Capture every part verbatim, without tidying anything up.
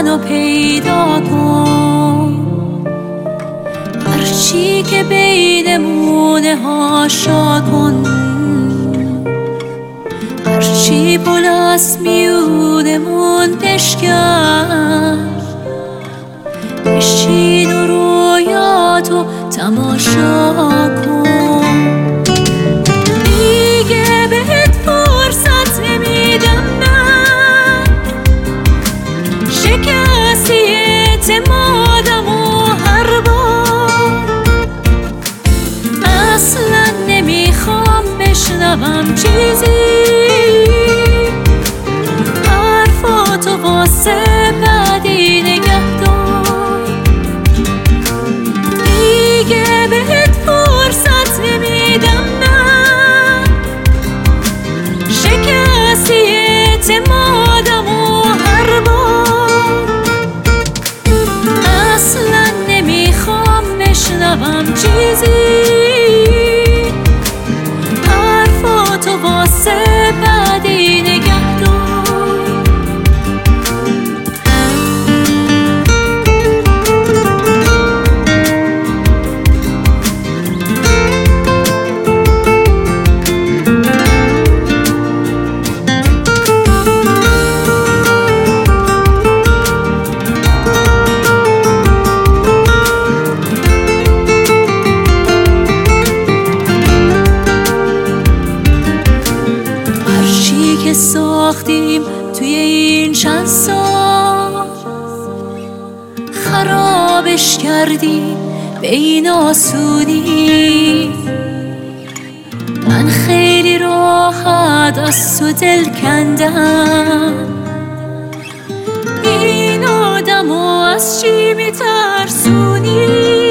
منو پیدا کن، هرچی که بینمونه هاشا کن، هرچی پل از میونمون بشکن، بشین و رویاتو تماشا کن. دیگه بهت فرصت نمیدم، من شکستی اعتمادم و هر بار اصلا نمیخوام بشنوم چیزی، حرفاتو واسه بعدی نگه دار. دیگه بهت فرصت نمیدم، من شکستی اعتمادم و هر بار اصلا نمیخوام بشنوم چیزی، حرفاتو واسه بعدی نگه دار. که ساختیم توی این چند سال خرابش کردی به این آسونی. من خیلی راحت از تو دل کندم، این آدمو از چی میترسونی؟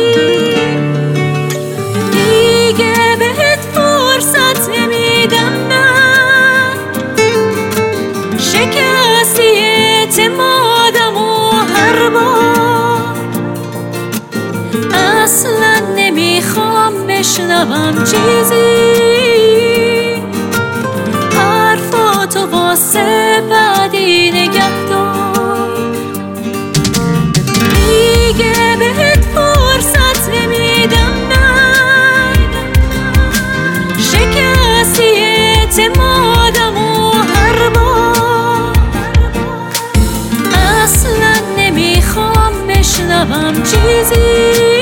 دیگه بهت فرصت نمیدم، شکستی اعتمادم و هر بار اصلا نمیخوام بشنوم چیزی، حرفاتو واسه بعدی نگه دار. دیگه بهت فرصت نمیدم، من شکستی اعتمادم و هر بار اصلا نمیخوام بشنوم چیزی،